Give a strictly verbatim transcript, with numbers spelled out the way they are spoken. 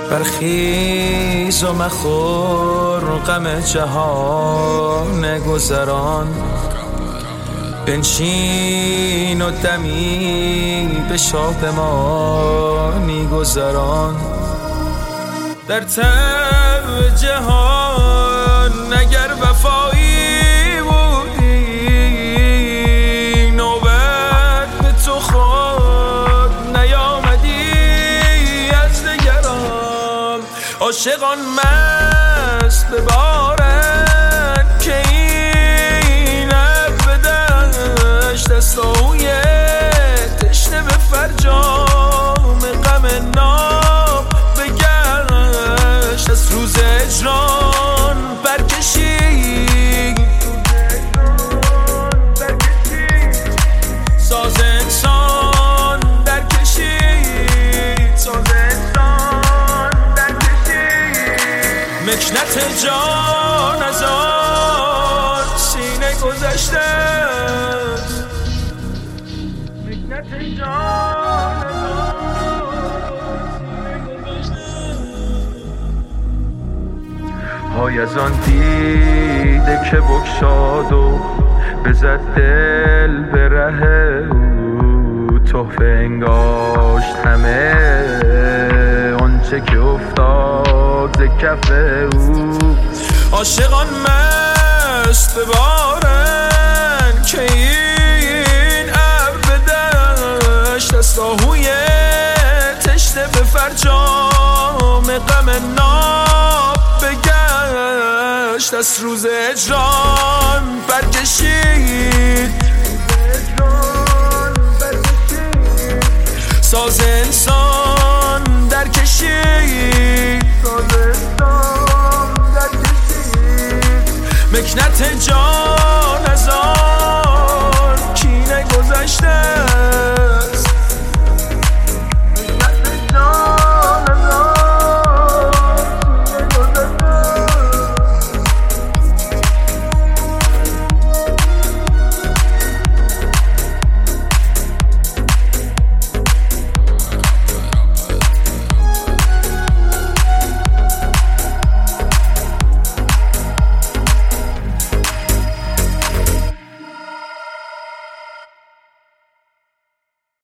برخیز و مخور غم جهان گذران، بنشین و دمی به شادمانی گذران. در تب جهان اگر وفایی بودی، نوبت به تو خود نیامدی از دگران. عاشقان مست ببارن که این اب دشت دستاوی تشنه به فرجام غم ناب بگشت. از روز اجران برکشید ساز انسان در کشید، ساز انسان در کشید. مکنت جان از آن سینه گذشته، مکنت جان از آن های از آن دیده که بگشاد و بزد دل به ره او. تحفه انگاشت همه آنچه که افتاد ز کف او. عاشقان مست ببارن که این ابر دشت است آهوی تشنه به فرجام غم ناب بگشت. از روز اجران برکشید ساز انسان در کشید، ساز انسان در کشید. مکنت جان